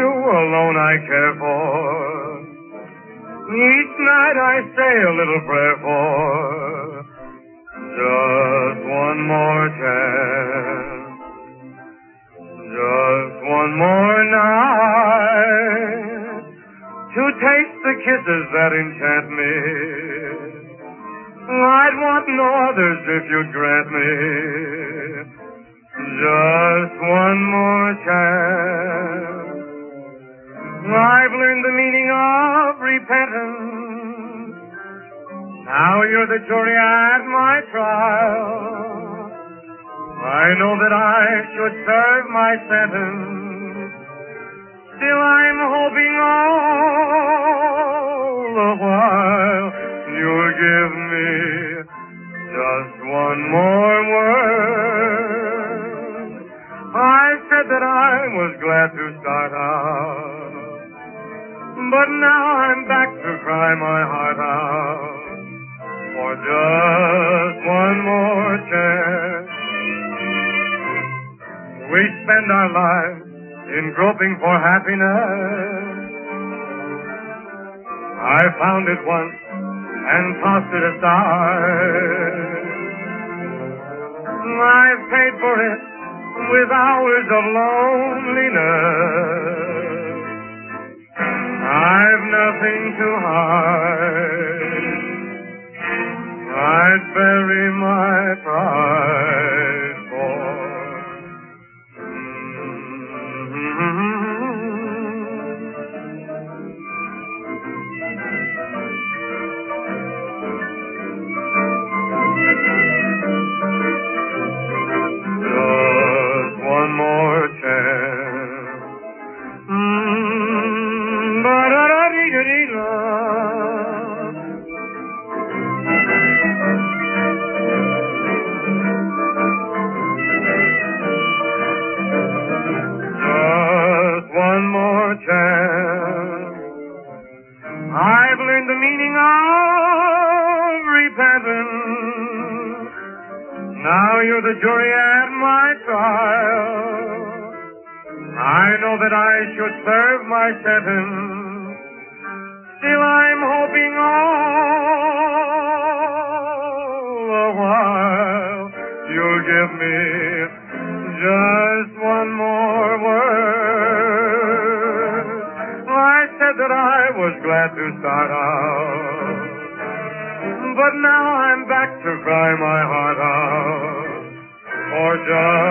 you alone I care for. Each night I say a little prayer for just one more chance, just one more night to taste the kisses that enchant me. I'd want no others if you'd grant me just one more chance. I've learned the meaning of repentance. Now you're the jury at my trial. I know that I should serve my sentence. Still I'm hoping all the while you'll give me just one more word. I said that I was glad to start out, but now I'm back to cry my heart out for just one more chance. We spend our lives in groping for happiness. I found it once and tossed it aside. I've paid for it with hours of loneliness. I've nothing to hide. I'd bury my pride for just one more chance. Ba-da-da-dee-da-dee-da. Just one more chance. I've learned the meaning of repentance. Now you're the jury at my trial. I know that I should serve my sentence. Still I'm hoping all the while you'll give me just one more word. I said that I was glad to start out, but now I'm back to cry my heart out for just